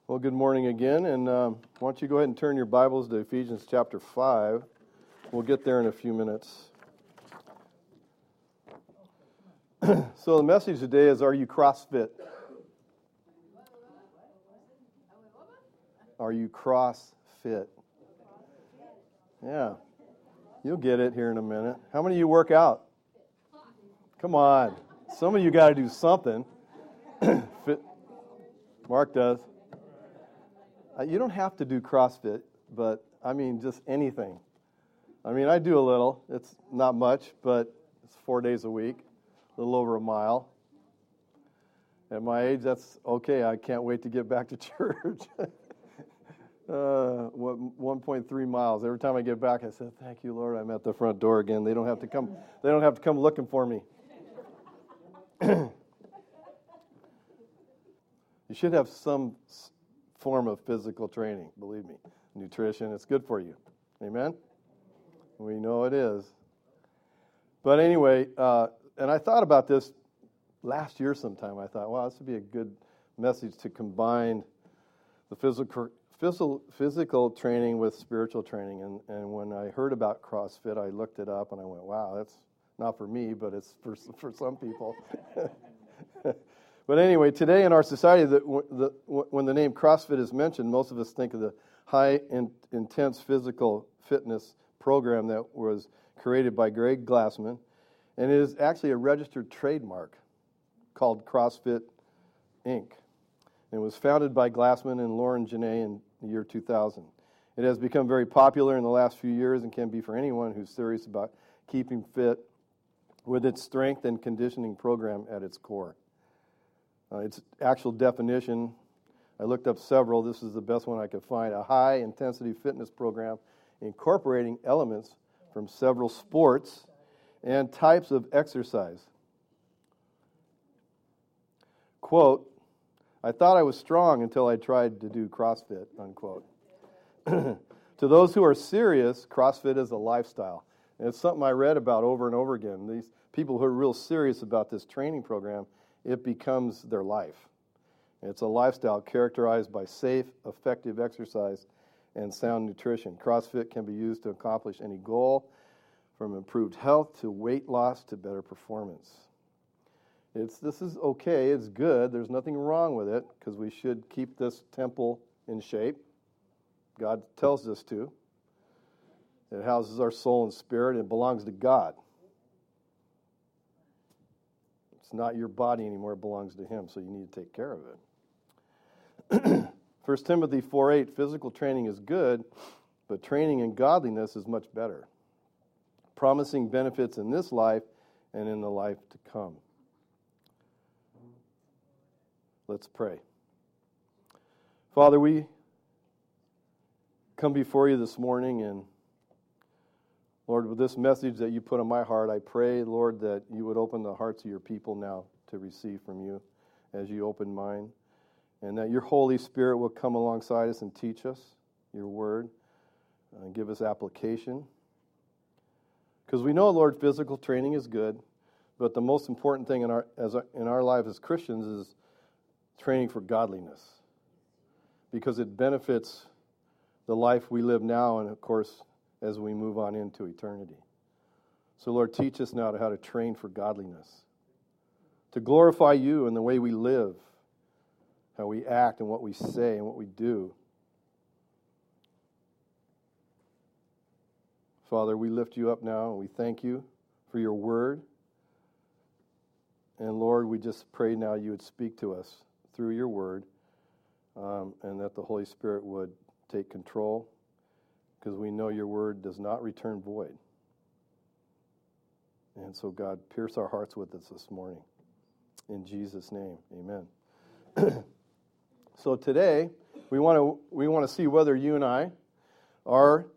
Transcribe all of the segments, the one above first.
Well, good morning again, and why don't you go ahead and turn your Bibles to Ephesians chapter 5. We'll get there in a few minutes. So the message today is, are you CrossFit? Are you CrossFit? Yeah, you'll get it here in a minute. How many of you work out? Come on. Some of you got to do something. Mark does. You don't have to do CrossFit, but I mean just anything. I mean, I do a little. It's not much, but it's 4 days a week, a little over a mile. At my age, that's okay. I can't wait to get back to church. 1.3 miles. Every time I get back, I said, "Thank you, Lord. I'm at the front door again. They don't have to come. They don't have to come looking for me." You should have some form of physical training, believe me. Nutrition, it's good for you. Amen? We know it is. But anyway, and I thought about this last year sometime. I thought, wow, this would be a good message to combine the physical training with spiritual training. And when I heard about CrossFit, I looked it up and I went, wow, that's not for me, but it's for some people. But anyway, today in our society, when the name CrossFit is mentioned, most of us think of the intense physical fitness program that was created by Greg Glassman, and it is actually a registered trademark called CrossFit Inc. It was founded by Glassman and Lauren Janae in the year 2000. It has become very popular in the last few years and can be for anyone who's serious about keeping fit, with its strength and conditioning program at its core. Its actual definition, I looked up several. This is the best one I could find. A high-intensity fitness program incorporating elements from several sports and types of exercise. Quote, I thought I was strong until I tried to do CrossFit, unquote. To those who are serious, CrossFit is a lifestyle. And it's something I read about over and over again. These people who are real serious about this training program, it becomes their life. It's a lifestyle characterized by safe, effective exercise and sound nutrition. CrossFit can be used to accomplish any goal, from improved health to weight loss to better performance. This is okay, it's good, there's nothing wrong with it, because we should keep this temple in shape. God tells us to. It houses our soul and spirit, and it belongs to God. It's not your body anymore, it belongs to Him, so you need to take care of it. 1 Timothy 4:8, physical training is good, but training in godliness is much better, promising benefits in this life and in the life to come. Let's pray. Father, we come before you this morning, and Lord, with this message that you put on my heart, I pray, Lord, that you would open the hearts of your people now to receive from you as you open mine, and that your Holy Spirit will come alongside us and teach us your word and give us application. Because we know, Lord, physical training is good, but the most important thing in our life as Christians is training for godliness, because it benefits the life we live now and, of course, as we move on into eternity. So, Lord, teach us now how to train for godliness, to glorify you in the way we live, how we act and what we say and what we do. Father, we lift you up now and we thank you for your word. And, Lord, we just pray now you would speak to us through your word, and that the Holy Spirit would take control, because we know your word does not return void. And so, God, pierce our hearts with us this morning. In Jesus' name, amen. So today, we want to see whether you and I are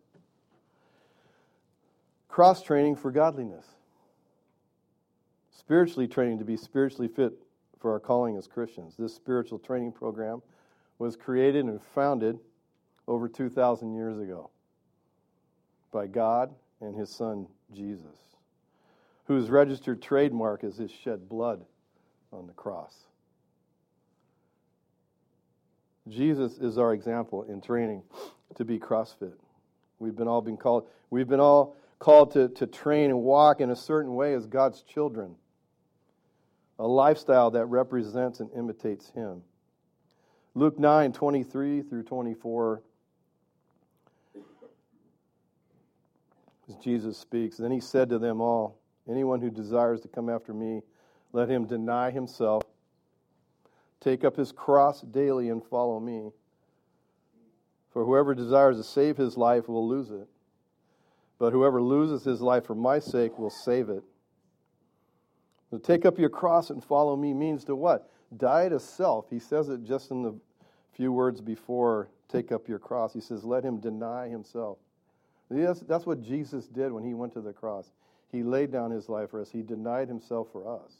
cross-training for godliness. Spiritually training to be spiritually fit for our calling as Christians. This spiritual training program was created and founded over 2,000 years ago by God and His Son, Jesus, whose registered trademark is His shed blood on the cross. Jesus is our example in training to be CrossFit. We've been all called to train and walk in a certain way as God's children. A lifestyle that represents and imitates Him. Luke 9:23 through 24. As Jesus speaks, then He said to them all, anyone who desires to come after me, let him deny himself, take up his cross daily and follow me. For whoever desires to save his life will lose it. But whoever loses his life for my sake will save it. To take up your cross and follow me means to what? Die to self. He says it just in the few words before take up your cross. He says, let him deny himself. That's what Jesus did when He went to the cross. He laid down His life for us. He denied Himself for us.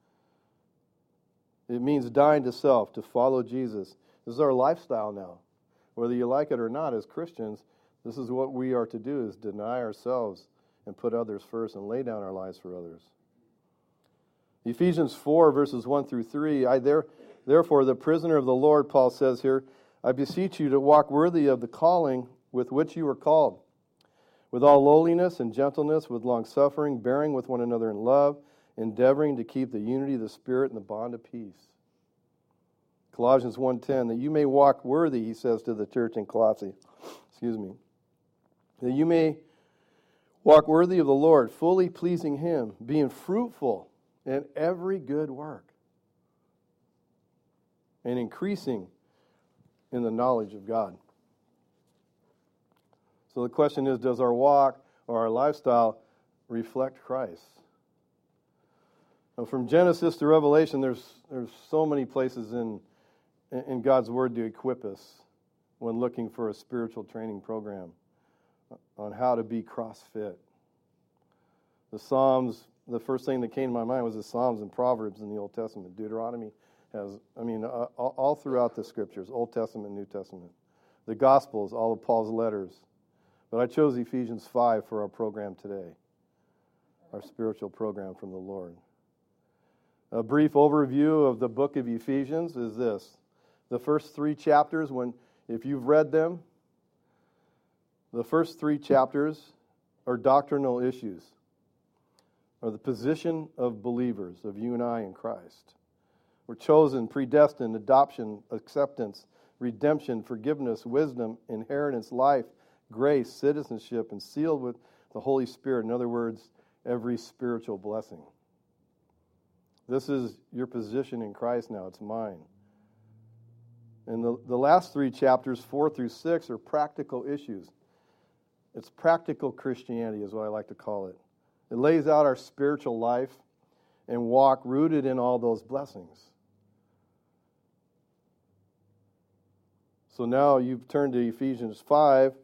It means dying to self, to follow Jesus. This is our lifestyle now. Whether you like it or not, as Christians, this is what we are to do, is deny ourselves and put others first and lay down our lives for others. Ephesians 4, verses 1 through 3, therefore, the prisoner of the Lord, Paul says here, I beseech you to walk worthy of the calling with which you were called, with all lowliness and gentleness, with long-suffering, bearing with one another in love, endeavoring to keep the unity of the Spirit in the bond of peace. Colossians 1:10, that you may walk worthy, he says to the church in Colossae, that you may walk worthy of the Lord, fully pleasing Him, being fruitful in every good work, and increasing in the knowledge of God. So the question is, does our walk or our lifestyle reflect Christ? Now, from Genesis to Revelation, there's so many places in God's Word to equip us when looking for a spiritual training program on how to be CrossFit. The Psalms, the first thing that came to my mind was the Psalms and Proverbs in the Old Testament. Deuteronomy has, all throughout the Scriptures, Old Testament, New Testament. The Gospels, all of Paul's letters. But I chose Ephesians 5 for our program today, our spiritual program from the Lord. A brief overview of the book of Ephesians is this. The first 3 chapters, if you've read them, the first 3 chapters are doctrinal issues, or the position of believers, of you and I in Christ. We're chosen, predestined, adoption, acceptance, redemption, forgiveness, wisdom, inheritance, life, grace, citizenship, and sealed with the Holy Spirit. In other words, every spiritual blessing. This is your position in Christ now. It's mine. And the last 3 chapters, 4 through 6, are practical issues. It's practical Christianity is what I like to call it. It lays out our spiritual life and walk rooted in all those blessings. So now you've turned to Ephesians 5.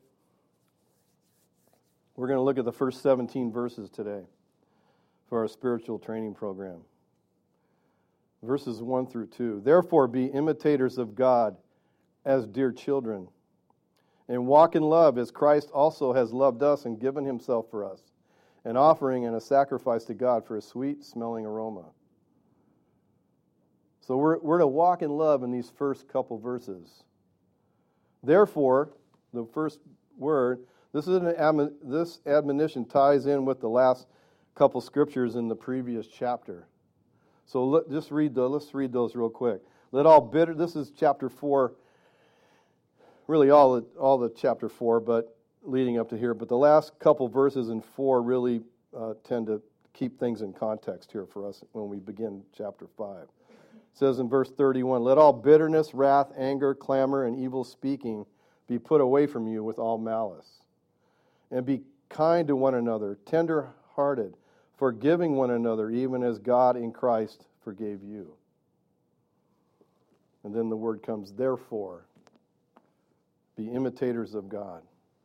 We're going to look at the first 17 verses today for our spiritual training program. Verses 1 through 2. Therefore, be imitators of God as dear children, and walk in love as Christ also has loved us and given Himself for us, an offering and a sacrifice to God for a sweet-smelling aroma. So we're to walk in love in these first couple verses. Therefore, the first word, this admonition ties in with the last couple scriptures in the previous chapter. So let's read those real quick. This is chapter 4, really all the chapter 4, but leading up to here. But the last couple verses in 4 really tend to keep things in context here for us when we begin chapter 5. It says in verse 31, let all bitterness, wrath, anger, clamor, and evil speaking be put away from you with all malice. And be kind to one another, tender-hearted, forgiving one another, even as God in Christ forgave you. And then the word comes, therefore, be imitators of God.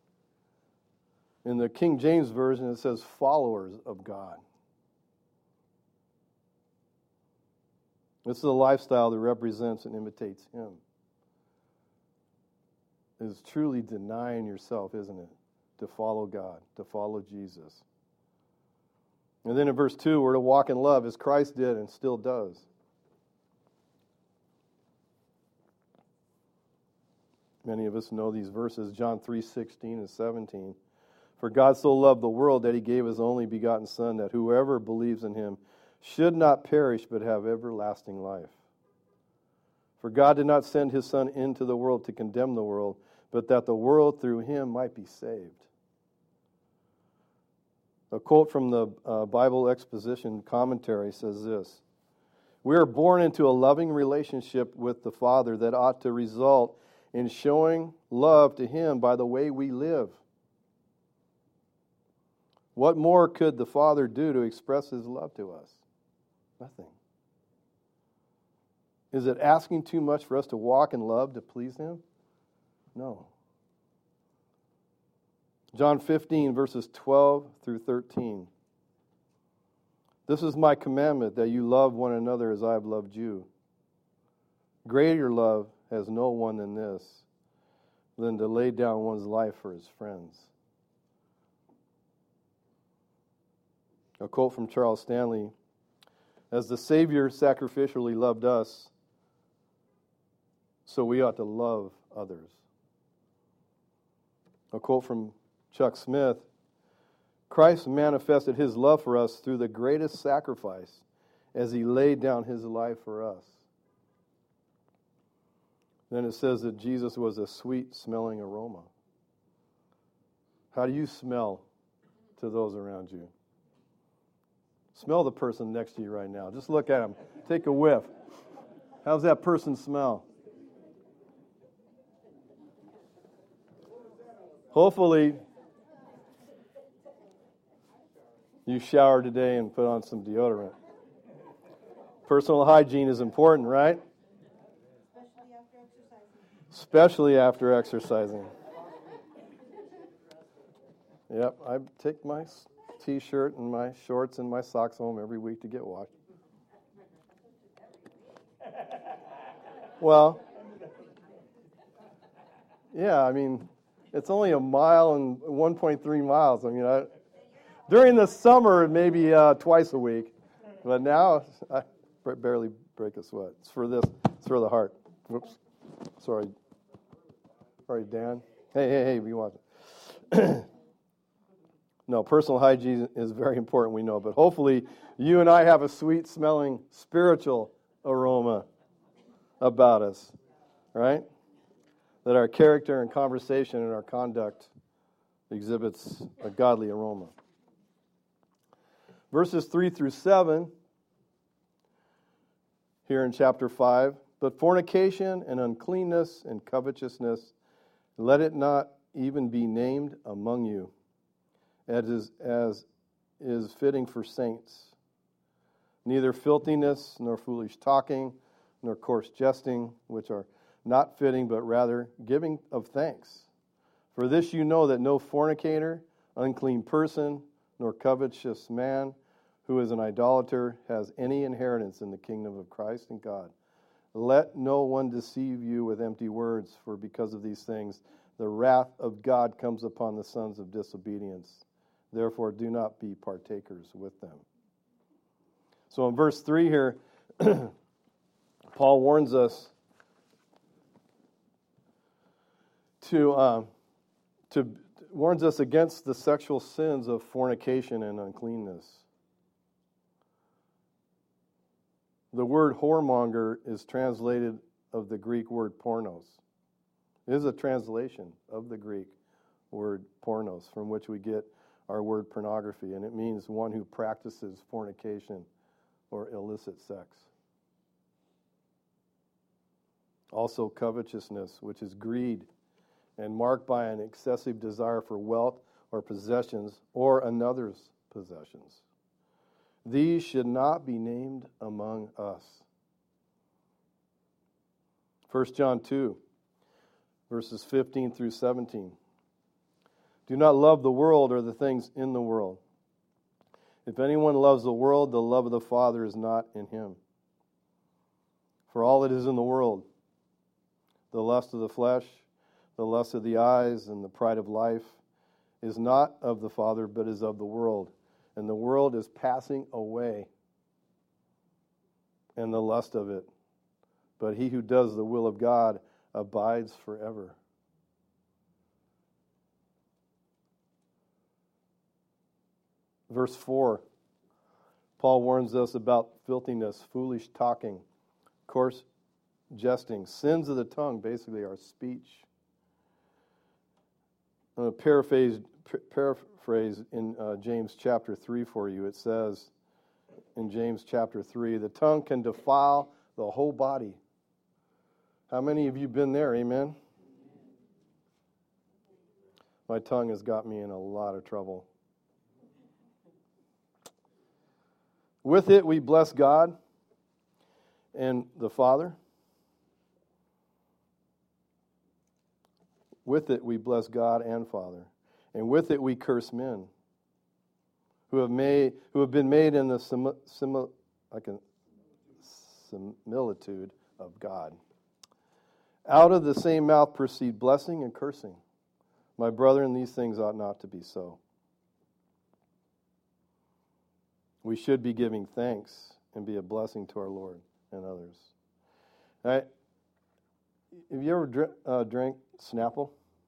In the King James Version, it says followers of God. This is a lifestyle that represents and imitates Him. It is truly denying yourself, isn't it? To follow God, to follow Jesus. And then in verse 2, we're to walk in love as Christ did and still does. Many of us know these verses, John 3:16 and 17. For God so loved the world that he gave his only begotten Son, that whoever believes in him should not perish but have everlasting life. For God did not send his Son into the world to condemn the world, but that the world through him might be saved. A quote from the Bible Exposition Commentary says this: we are born into a loving relationship with the Father that ought to result in showing love to him by the way we live. What more could the Father do to express his love to us? Nothing. Is it asking too much for us to walk in love to please him? No. John 15, verses 12 through 13. This is my commandment, that you love one another as I have loved you. Greater love has no one than this, than to lay down one's life for his friends. A quote from Charles Stanley: as the Savior sacrificially loved us, so we ought to love others. A quote from Chuck Smith: Christ manifested his love for us through the greatest sacrifice as he laid down his life for us. Then it says that Jesus was a sweet-smelling aroma. How do you smell to those around you? Smell the person next to you right now. Just look at him. Take a whiff. How's that person smell? Hopefully, you showered today and put on some deodorant. Personal hygiene is important, right? Especially after exercising. Yep, I take my T-shirt and my shorts and my socks home every week to get washed. Well, yeah, I mean, it's only a mile and 1.3 miles. I mean, during the summer, maybe twice a week, but now I barely break a sweat. It's for this. It's for the heart. Whoops. Sorry, Dan. Hey, you want it? No, personal hygiene is very important, we know, but hopefully you and I have a sweet-smelling spiritual aroma about us, right? That our character and conversation and our conduct exhibits a godly aroma. Verses 3 through 7, here in chapter 5, but fornication and uncleanness and covetousness, let it not even be named among you, as is fitting for saints. Neither filthiness, nor foolish talking, nor coarse jesting, which are not fitting, but rather giving of thanks. For this you know, that no fornicator, unclean person, nor covetous man, who is an idolater, has any inheritance in the kingdom of Christ and God. Let no one deceive you with empty words, for because of these things the wrath of God comes upon the sons of disobedience. Therefore do not be partakers with them. So in verse 3 here, Paul warns us warns us against the sexual sins of fornication and uncleanness. The word whoremonger is translated of the Greek word pornos. It is a translation of the Greek word pornos, from which we get our word pornography, and it means one who practices fornication or illicit sex. Also covetousness, which is greed, and marked by an excessive desire for wealth or possessions or another's possessions. These should not be named among us. 1 John 2, verses 15 through 17. Do not love the world or the things in the world. If anyone loves the world, the love of the Father is not in him. For all that is in the world, the lust of the flesh, the lust of the eyes, and the pride of life, is not of the Father, but is of the world. And the world is passing away, and the lust of it. But he who does the will of God abides forever. Verse 4, Paul warns us about filthiness, foolish talking, coarse jesting. Sins of the tongue, basically, are speech. I'm going to paraphrase in James chapter 3 for you. It says in James chapter 3, the tongue can defile the whole body. How many of you been there? Amen? My tongue has got me in a lot of trouble. With it, we bless God and the Father. With it, we bless God and Father. And with it, we curse men who have been made in the similitude of God. Out of the same mouth proceed blessing and cursing. My brethren, these things ought not to be so. We should be giving thanks and be a blessing to our Lord and others. All right. Have you ever drank Snapple?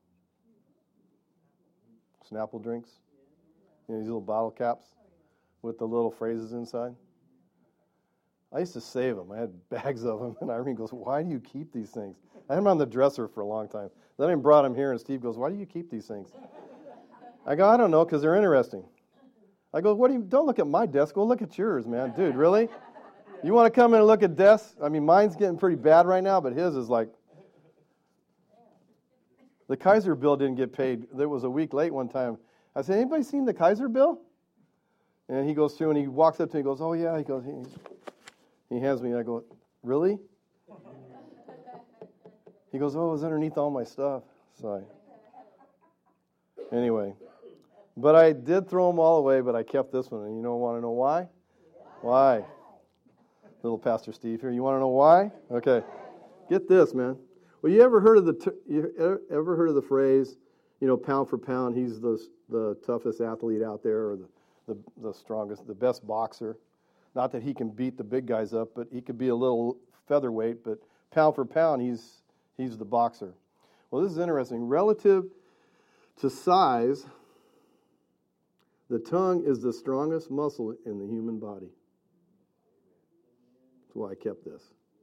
Snapple drinks? You know, these little bottle caps with the little phrases inside? I used to save them. I had bags of them, and Irene goes, "Why do you keep these things?" I had them on the dresser for a long time. Then I brought them here, and Steve goes, "Why do you keep these things?" I go, "I don't know, because they're interesting." I go, don't look at my desk. Go look at yours, man. Dude, really? You want to come in and look at desks? I mean, mine's getting pretty bad right now, but his is like... The Kaiser bill didn't get paid. It was a week late one time. I said, "Anybody seen the Kaiser bill?" And he goes through and he walks up to me and goes, "Oh, yeah." He goes, he hands me, and I go, "Really?" He goes, "Oh, it was underneath all my stuff." Anyway. But I did throw them all away, but I kept this one. And you want to know why? Why? Little Pastor Steve here. You want to know why? Okay. Get this, man. Well, you ever heard of the phrase, pound for pound, he's the toughest athlete out there, or the strongest, the best boxer. Not that he can beat the big guys up, but he could be a little featherweight, but pound for pound, he's the boxer. Well, this is interesting. Relative to size, the tongue is the strongest muscle in the human body. That's why I kept this.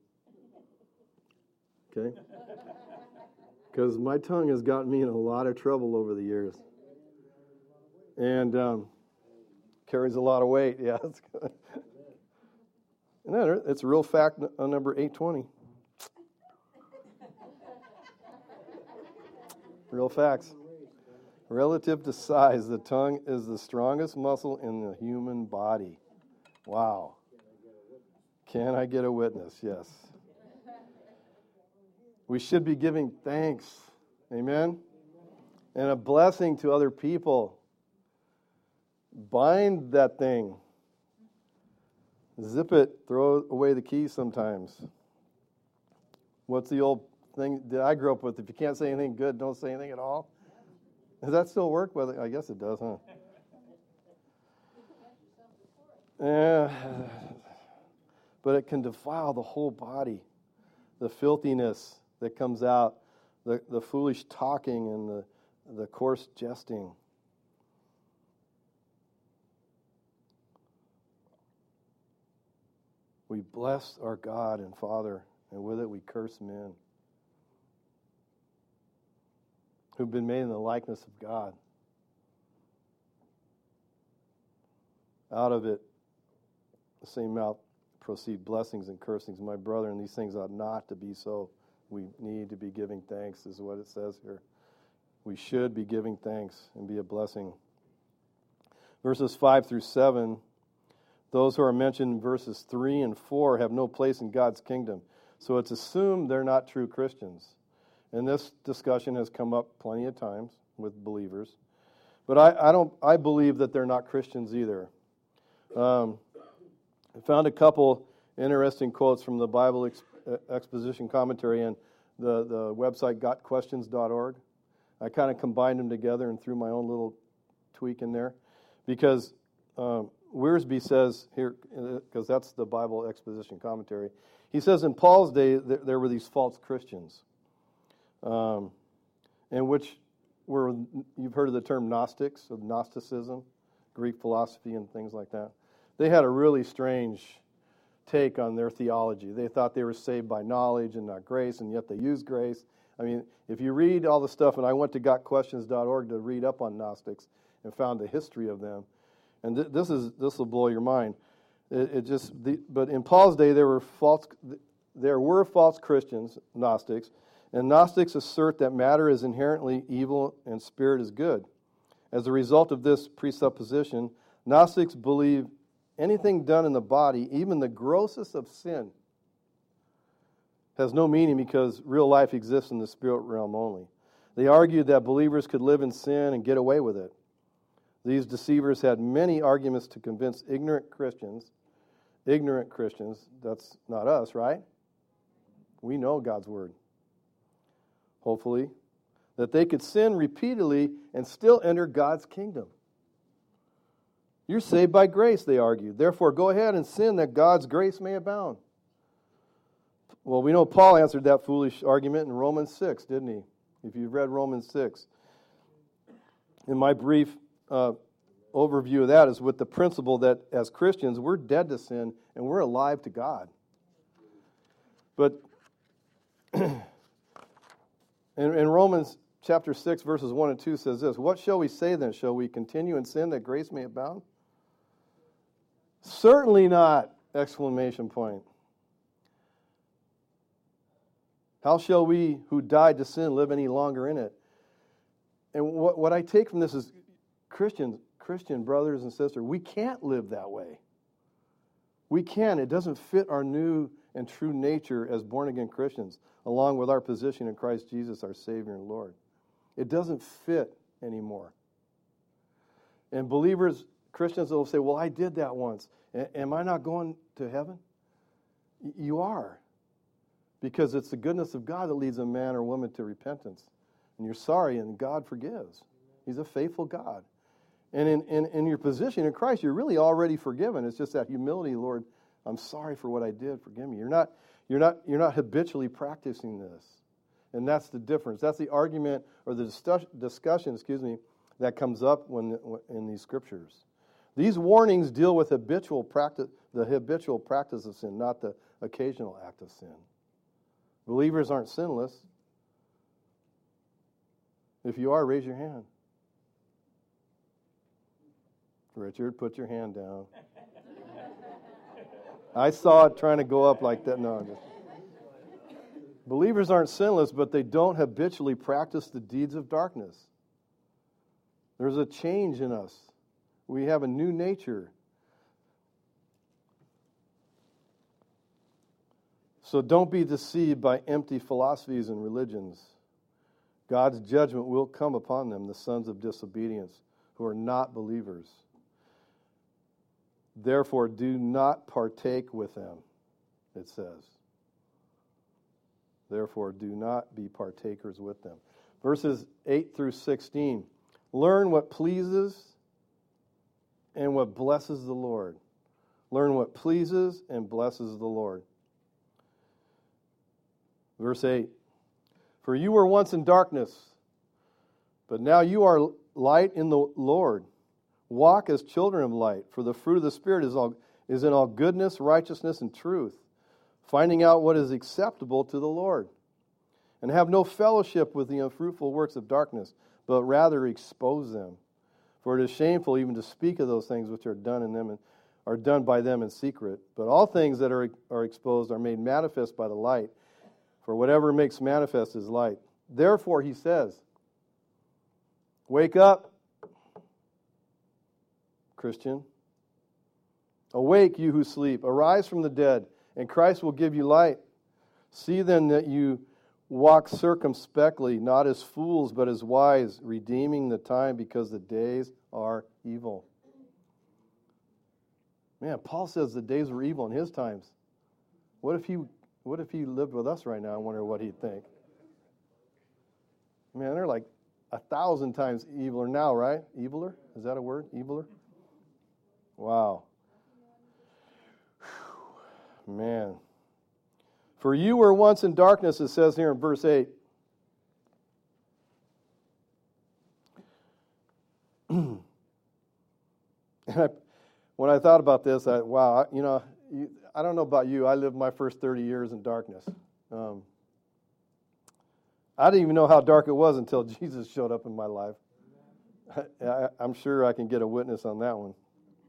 Okay? Because my tongue has gotten me in a lot of trouble over the years. And carries a lot of weight. Yeah, that's good. And it's a real fact on number 820. Real facts. Relative to size, the tongue is the strongest muscle in the human body. Wow. Can I get a witness? Yes. We should be giving thanks. Amen? And a blessing to other people. Bind that thing. Zip it. Throw away the keys sometimes. What's the old thing that I grew up with? If you can't say anything good, don't say anything at all. Does that still work? Well, I guess it does, huh? Yeah. But it can defile the whole body. The filthiness that comes out, the foolish talking and the coarse jesting. We bless our God and Father, and with it we curse men who've been made in the likeness of God. Out of it, the same mouth proceed blessings and cursings. My brother, and these things ought not to be so. We need to be giving thanks, is what it says here. We should be giving thanks and be a blessing. Verses 5 through 7, those who are mentioned in verses 3 and 4 have no place in God's kingdom. So it's assumed they're not true Christians. And this discussion has come up plenty of times with believers. But I believe that they're not Christians either. I found a couple interesting quotes from the Bible Exposition Commentary and the website gotquestions.org. I kind of combined them together and threw my own little tweak in there. Because Wiersbe says here, because that's the Bible Exposition Commentary, he says in Paul's day there were these false Christians. And which were, you've heard of the term Gnostics, of Gnosticism. Greek philosophy and things like that. They had a really strange take on their theology. They thought they were saved by knowledge and not grace, and yet they used grace. I mean, if you read all the stuff, and I went to gotquestions.org to read up on Gnostics and found the history of them, and this will blow your mind. But in Paul's day, there were false Christians, Gnostics, and Gnostics assert that matter is inherently evil and spirit is good. As a result of this presupposition, Gnostics believe anything done in the body, even the grossest of sin, has no meaning because real life exists in the spirit realm only. They argued that believers could live in sin and get away with it. These deceivers had many arguments to convince ignorant Christians, that's not us, right? We know God's word, hopefully, that they could sin repeatedly and still enter God's kingdom. You're saved by grace, they argued. Therefore, go ahead and sin that God's grace may abound. Well, we know Paul answered that foolish argument in Romans 6, didn't he? If you've read Romans 6. In my brief overview of that is with the principle that as Christians, we're dead to sin and we're alive to God. But in Romans chapter 6, verses 1 and 2 says this, "What shall we say then? Shall we continue in sin that grace may abound? Certainly not! Exclamation point. How shall we who died to sin live any longer in it?" And what I take from this is Christian brothers and sisters, we can't live that way. We can't. It doesn't fit our new and true nature as born-again Christians, along with our position in Christ Jesus, our Savior and Lord. It doesn't fit anymore. And believers, Christians will say, well, I did that once. Am I not going to heaven? You are. Because it's the goodness of God that leads a man or woman to repentance. And you're sorry, and God forgives. He's a faithful God. And in your position in Christ, you're really already forgiven. It's just that humility, Lord, I'm sorry for what I did. Forgive me. You're not habitually practicing this. And that's the difference. That's the argument or the discussion, that comes up in these scriptures. These warnings deal with the habitual practice of sin, not the occasional act of sin. Believers aren't sinless. If you are, raise your hand. Richard, put your hand down. I saw it trying to go up like that. No, believers aren't sinless, but they don't habitually practice the deeds of darkness. There's a change in us. We have a new nature. So don't be deceived by empty philosophies and religions. God's judgment will come upon them, the sons of disobedience, who are not believers. Therefore, do not partake with them, it says. Therefore, do not be partakers with them. Verses 8 through 16. Learn what pleases and what blesses the Lord. Learn what pleases and blesses the Lord. Verse 8. For you were once in darkness, but now you are light in the Lord. Walk as children of light, for the fruit of the Spirit is in all goodness, righteousness, and truth, finding out what is acceptable to the Lord. And have no fellowship with the unfruitful works of darkness, but rather expose them. For it is shameful even to speak of those things which are done in them and are done by them in secret. But all things that are exposed are made manifest by the light. For whatever makes manifest is light. Therefore, he says, wake up, Christian. Awake, you who sleep. Arise from the dead, and Christ will give you light. See then that you walk circumspectly, not as fools, but as wise, redeeming the time because the days are evil. Man, Paul says the days were evil in his times. What if he lived with us right now? I wonder what he'd think. Man, they're like 1,000 times eviler now, right? Eviler? Is that a word? Eviler? Wow. Whew. Man. For you were once in darkness, it says here in verse 8. And when I thought about this, I don't know about you. I lived my first 30 years in darkness. I didn't even know how dark it was until Jesus showed up in my life. I'm sure I can get a witness on that one.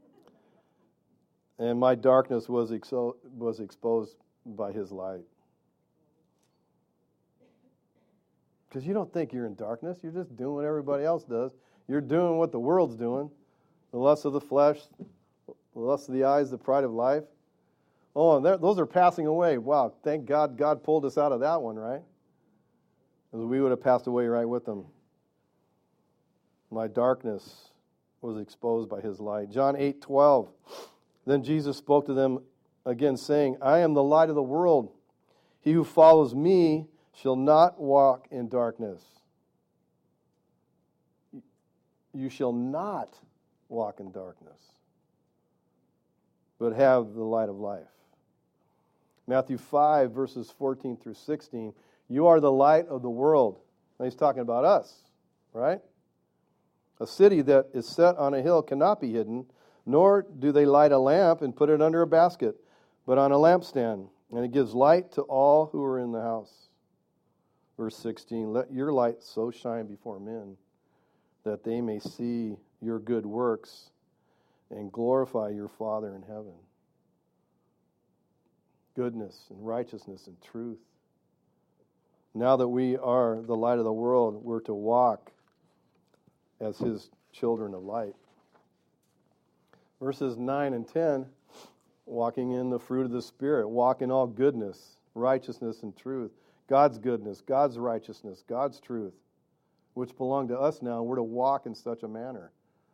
And my darkness was exposed by His light. Because you don't think you're in darkness. You're just doing what everybody else does. You're doing what the world's doing. The lust of the flesh, the lust of the eyes, the pride of life. Oh, and those are passing away. Wow, thank God God pulled us out of that one, right? Because we would have passed away right with them. My darkness was exposed by His light. John 8:12. Then Jesus spoke to them again, saying, I am the light of the world. He who follows me shall not walk in darkness. You shall not walk in darkness, but have the light of life. Matthew 5, verses 14 through 16. You are the light of the world. Now he's talking about us, right? A city that is set on a hill cannot be hidden, nor do they light a lamp and put it under a basket, but on a lampstand, and it gives light to all who are in the house. Verse 16, let your light so shine before men that they may see your good works and glorify your Father in heaven. Goodness and righteousness and truth. Now that we are the light of the world, we're to walk as His children of light. Verses 9 and 10, walking in the fruit of the Spirit, walk in all goodness, righteousness, and truth. God's goodness, God's righteousness, God's truth, which belong to us now. We're to walk in such a manner.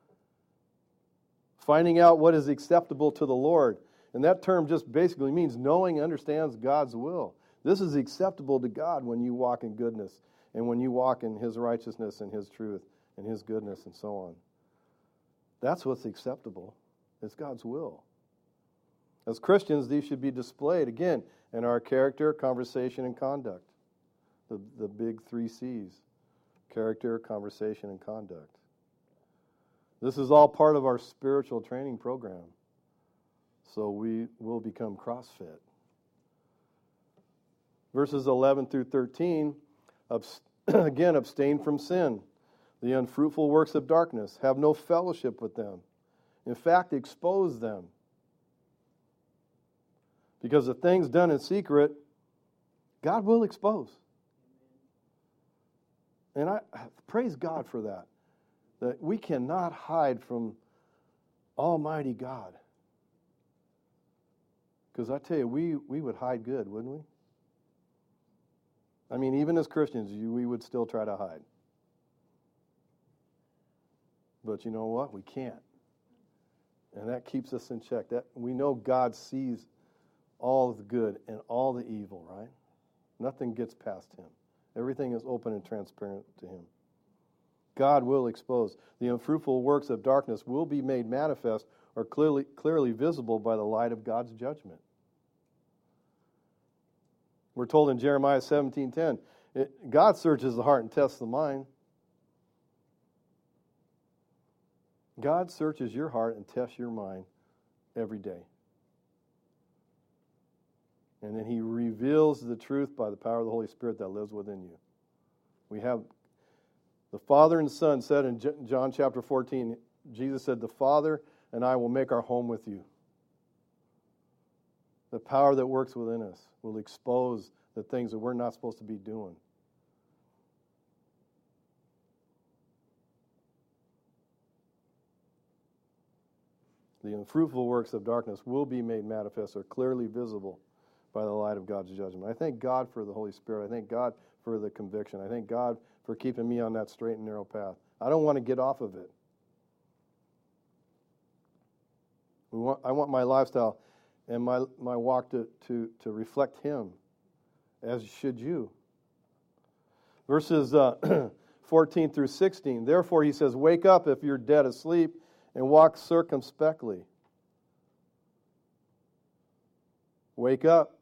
Finding out what is acceptable to the Lord. And that term just basically means knowing and understands God's will. This is acceptable to God when you walk in goodness and when you walk in His righteousness and His truth and His goodness and so on. That's what's acceptable. It's God's will. As Christians, these should be displayed, again, in our character, conversation, and conduct. The big 3 C's. Character, conversation, and conduct. This is all part of our spiritual training program. So we will become CrossFit. Verses 11 through 13, again, abstain from sin. The unfruitful works of darkness. Have no fellowship with them. In fact, expose them. Because the things done in secret, God will expose. And I praise God for that. That we cannot hide from Almighty God. Because I tell you, we would hide good, wouldn't we? I mean, even as Christians, we would still try to hide. But you know what? We can't. And that keeps us in check. That we know God sees all the good and all the evil, right? Nothing gets past Him. Everything is open and transparent to Him. God will expose. The unfruitful works of darkness will be made manifest or clearly visible by the light of God's judgment. We're told in Jeremiah 17:10, God searches the heart and tests the mind. God searches your heart and tests your mind every day. And then He reveals the truth by the power of the Holy Spirit that lives within you. We have the Father and Son said in John chapter 14, Jesus said, the Father and I will make our home with you. The power that works within us will expose the things that we're not supposed to be doing. The unfruitful works of darkness will be made manifest or clearly visible by the light of God's judgment. I thank God for the Holy Spirit. I thank God for the conviction. I thank God for keeping me on that straight and narrow path. I don't want to get off of it. I want my lifestyle and my walk to reflect Him, as should you. Verses 14 through 16. Therefore, He says, wake up if you're dead asleep and walk circumspectly. Wake up.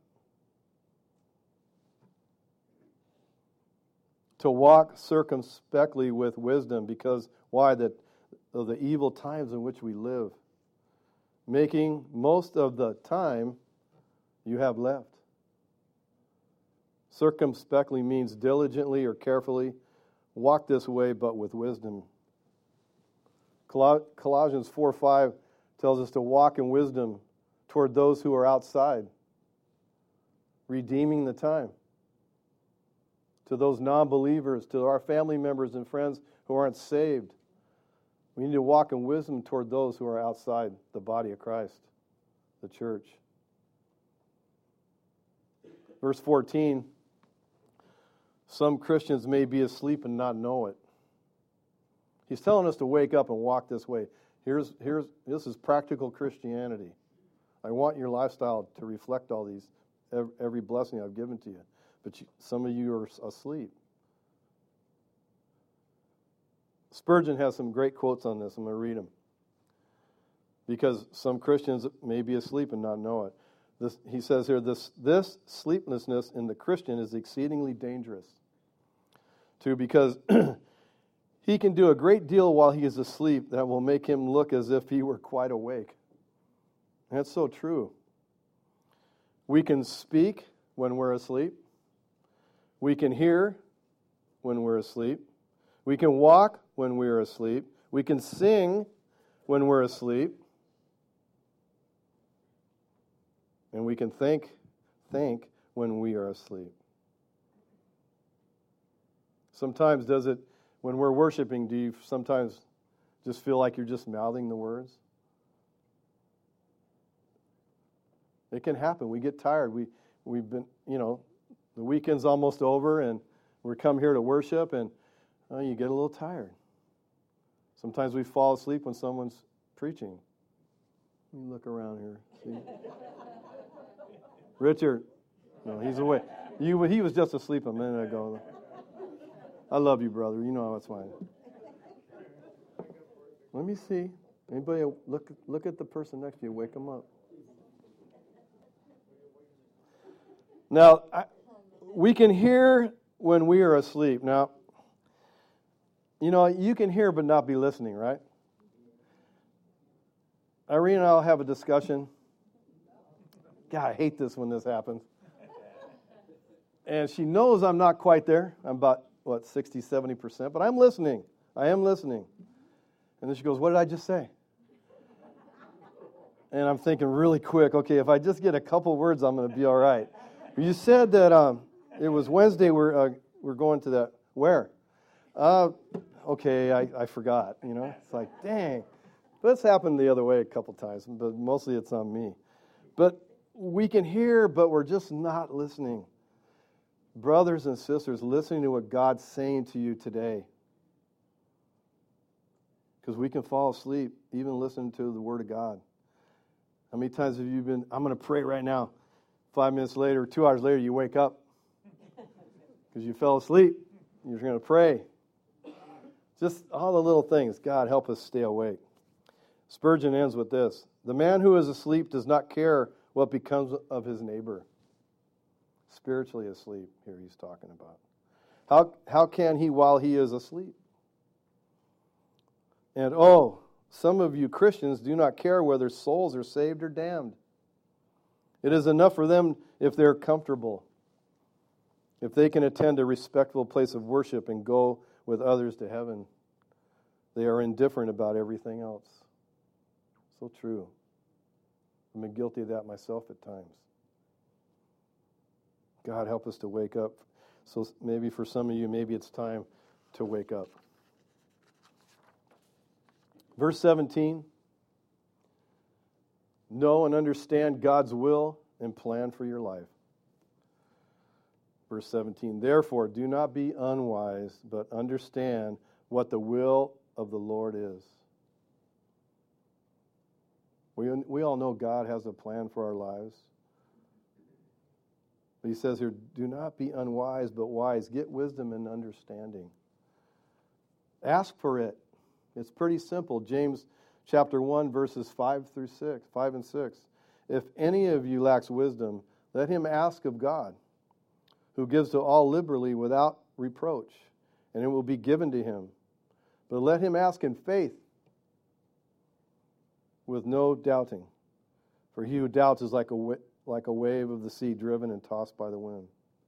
To walk circumspectly with wisdom, because why? That of the evil times in which we live. making most of the time you have left. Circumspectly means diligently or carefully. Walk this way, but with wisdom. Colossians 4:5 tells us to walk in wisdom toward those who are outside, redeeming the time. To those non-believers, to our family members and friends who aren't saved, we need to walk in wisdom toward those who are outside the body of Christ, the church. Verse 14, some Christians may be asleep and not know it. He's telling us to wake up and walk this way. This is practical Christianity. I want your lifestyle to reflect all these, every blessing I've given to you. But some of you are asleep. Spurgeon has some great quotes on this. I'm going to read them. Because some Christians may be asleep and not know it. He says here, this sleeplessness in the Christian is exceedingly dangerous. Because he can do a great deal while he is asleep that will make him look as if he were quite awake. And that's so true. We can speak when we're asleep. We can hear when we're asleep. We can walk when we're asleep. We can sing when we're asleep. And we can think when we are asleep. Sometimes when we're worshiping, do you sometimes just feel like you're just mouthing the words? It can happen. We get tired. We've been, the weekend's almost over and we come here to worship and you get a little tired. Sometimes we fall asleep when someone's preaching. Let me look around here. See? Richard, no, he's away. He was just asleep a minute ago. I love you, brother. You know how it's fine. Let me see. Anybody look at the person next to you. Wake them up. Now, we can hear when we are asleep. Now, you can hear but not be listening, right? Irene and I will have a discussion. God, I hate this when this happens. And she knows I'm not quite there. I'm about, 60, 70%. But I'm listening. I am listening. And then she goes, what did I just say? And I'm thinking really quick, okay, if I just get a couple words, I'm going to be all right. You said that it was Wednesday, we're going to that. Where? Okay, I forgot, It's like, dang. But it's happened the other way a couple times, but mostly it's on me. But we can hear, but we're just not listening. Brothers and sisters, listening to what God's saying to you today. Because we can fall asleep even listening to the Word of God. How many times have you been, I'm going to pray right now. 5 minutes later, 2 hours later, you wake up. Because you fell asleep. You're going to pray. Just all the little things. God, help us stay awake. Spurgeon ends with this. The man who is asleep does not care what becomes of his neighbor. Spiritually asleep, here he's talking about. How can he while he is asleep? And some of you Christians do not care whether souls are saved or damned. It is enough for them if they're comfortable, if they can attend a respectable place of worship and go with others to heaven. They are indifferent about everything else. So true. I've been guilty of that myself at times. God, help us to wake up. So maybe for some of you, maybe it's time to wake up. Verse 17. Know and understand God's will and plan for your life. Verse 17. Therefore, do not be unwise, but understand what the will of the Lord is. We all know God has a plan for our lives. But he says here, do not be unwise, but wise. Get wisdom and understanding. Ask for it. It's pretty simple. James chapter 1, verses 5 and 6. If any of you lacks wisdom, let him ask of God, who gives to all liberally without reproach, and it will be given to him. But let him ask in faith, with no doubting. For he who doubts is like a wave of the sea driven and tossed by the wind.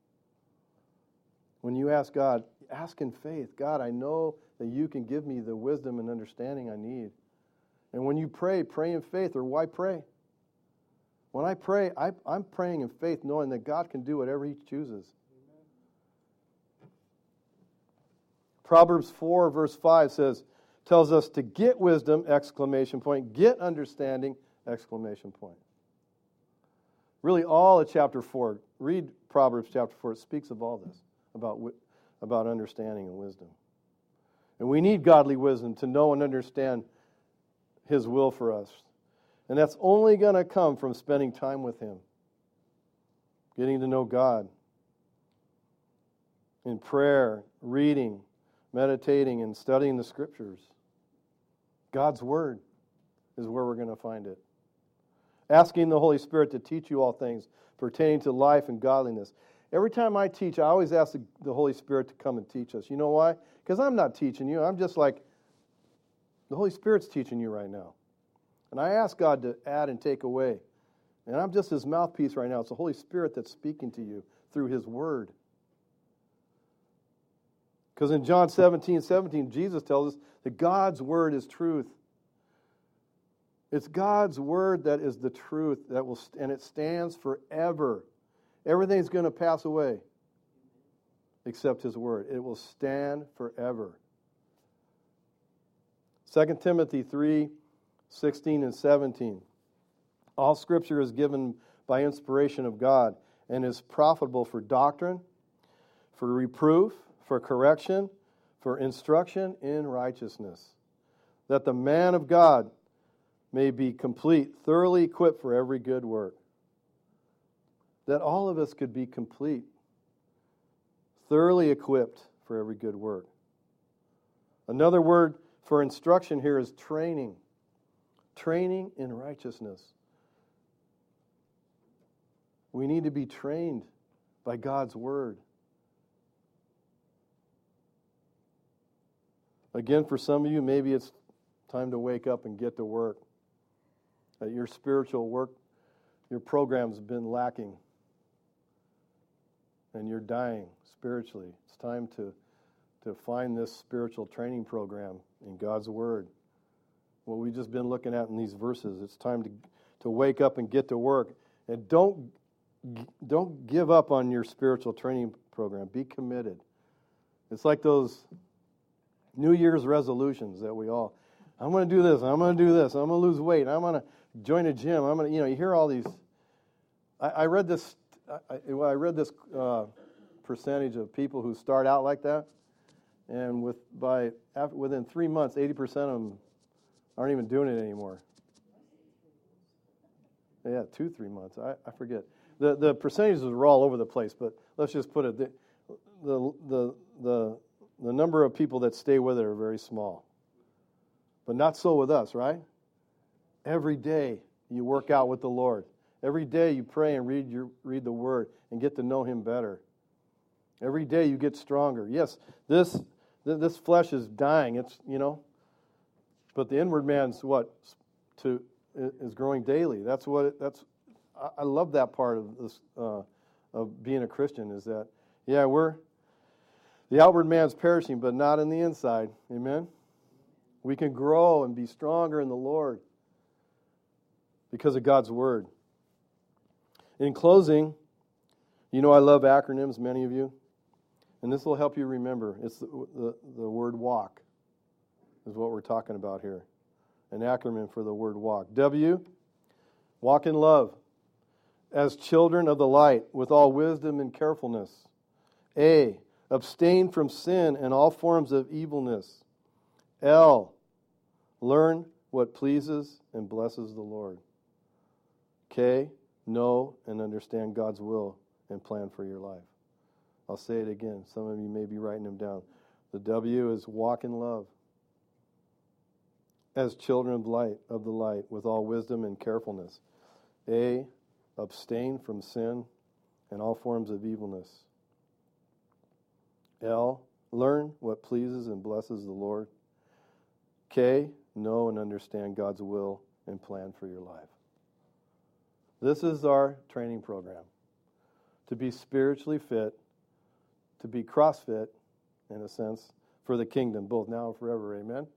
When you ask God, ask in faith. God, I know that you can give me the wisdom and understanding I need. And when you pray, pray in faith, or why pray? When I pray, I'm praying in faith, knowing that God can do whatever He chooses. Proverbs 4, verse 5 tells us to get wisdom, exclamation point, get understanding, exclamation point. Really, all of chapter 4, read Proverbs chapter 4, it speaks of all this, about understanding and wisdom. And we need godly wisdom to know and understand His will for us. And that's only going to come from spending time with Him, getting to know God in prayer, reading, meditating, and studying the Scriptures. God's Word is where we're going to find it. Asking the Holy Spirit to teach you all things pertaining to life and godliness. Every time I teach, I always ask the Holy Spirit to come and teach us. You know why? Because I'm not teaching you. I'm just like, the Holy Spirit's teaching you right now. And I ask God to add and take away. And I'm just His mouthpiece right now. It's the Holy Spirit that's speaking to you through His Word. Because in John 17:17, Jesus tells us that God's Word is truth. It's God's Word that is the truth, and it stands forever. Everything's going to pass away except His Word. It will stand forever. 2 Timothy 3:16 and 17. All Scripture is given by inspiration of God and is profitable for doctrine, for reproof, for correction, for instruction in righteousness, that the man of God may be complete, thoroughly equipped for every good work. That all of us could be complete, thoroughly equipped for every good work. Another word for instruction here is training. Training in righteousness. We need to be trained by God's Word. Again, for some of you, maybe it's time to wake up and get to work. That your spiritual work, your program's been lacking. And you're dying spiritually. It's time to find this spiritual training program in God's Word. What we've just been looking at in these verses. It's time to wake up and get to work. And don't give up on your spiritual training program. Be committed. It's like those New Year's resolutions that I'm going to do this, I'm going to do this, I'm going to lose weight, I'm going to join a gym, I'm going to, you hear all these. I read this percentage of people who start out like that, and within 3 months, 80% of them aren't even doing it anymore. Yeah, 2-3 months. I forget. The percentages are all over the place, but let's just put it. The number of people that stay with it are very small. But not so with us, right? Every day you work out with the Lord. Every day you pray and read the Word and get to know Him better. Every day you get stronger. Yes, this flesh is dying. It's but the inward man's is growing daily. I love that part of this of being a Christian. Is that the outward man's perishing, but not in the inside. Amen? We can grow and be stronger in the Lord because of God's Word. In closing, I love acronyms, many of you. And this will help you remember. It's the word walk is what we're talking about here. An acronym for the word walk. W, walk in love. As children of the light, with all wisdom and carefulness. A, abstain from sin and all forms of evilness. L, learn what pleases and blesses the Lord. K, know and understand God's will and plan for your life. I'll say it again. Some of you may be writing them down. The W is walk in love. As children of the light, with all wisdom and carefulness. A, abstain from sin and all forms of evilness. L, learn what pleases and blesses the Lord. K, know and understand God's will and plan for your life. This is our training program. To be spiritually fit, to be CrossFit, in a sense, for the kingdom, both now and forever. Amen?